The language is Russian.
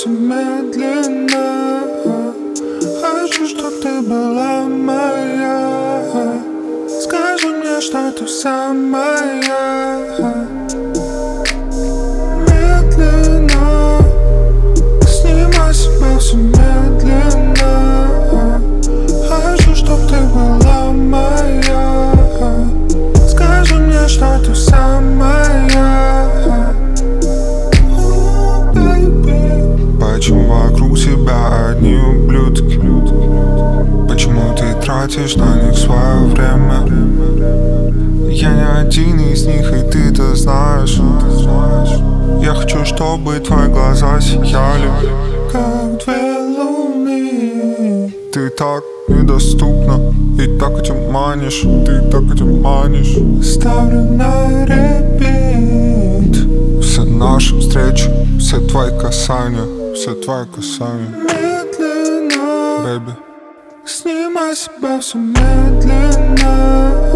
все медленно. Хочу, чтоб ты была моя. Скажи мне, что ты вся моя. Медленно снимай с себя все медленно. Хочу, чтоб ты была моя. Скажи мне, что ты вся моя. Почему вокруг тебя одни ублюдки? Почему ты тратишь на них свое время? Я не один из них, и ты это знаешь. Я хочу, чтобы твои глаза сияли, как две луны. Ты так недоступна, и так этим манишь. Ты так этим манишь. Ставлю на репит все наши встречи, все твои касания, все твои касания. Медленно, baby, снимай с себя все медленно.